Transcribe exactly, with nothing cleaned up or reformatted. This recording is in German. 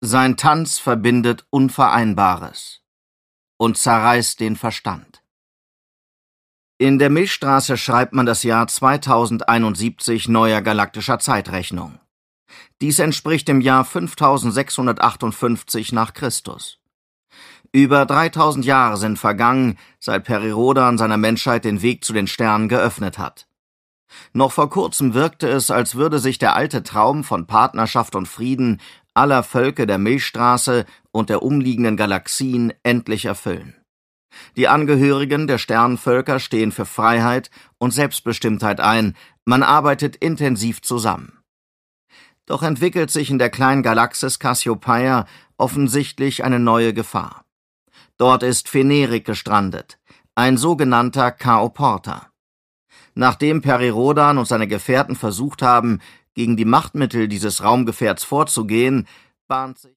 Sein Tanz verbindet Unvereinbares und zerreißt den Verstand. In der Milchstraße schreibt man das Jahr zweitausendeinundsiebzig neuer galaktischer Zeitrechnung. Dies entspricht dem Jahr fünftausendsechshundertachtundfünfzig nach Christus. Über dreitausend Jahre sind vergangen, seit Peri-Rhodan seiner Menschheit den Weg zu den Sternen geöffnet hat. Noch vor kurzem wirkte es, als würde sich der alte Traum von Partnerschaft und Frieden aller Völker der Milchstraße und der umliegenden Galaxien endlich erfüllen. Die Angehörigen der Sternenvölker stehen für Freiheit und Selbstbestimmtheit ein, man arbeitet intensiv zusammen. Doch entwickelt sich in der kleinen Galaxis Cassiopeia offensichtlich eine neue Gefahr. Dort ist Fenerik gestrandet, ein sogenannter Chaoporter. Nachdem Peri-Rhodan und seine Gefährten versucht haben, gegen die Machtmittel dieses Raumgefährts vorzugehen, bahnt sich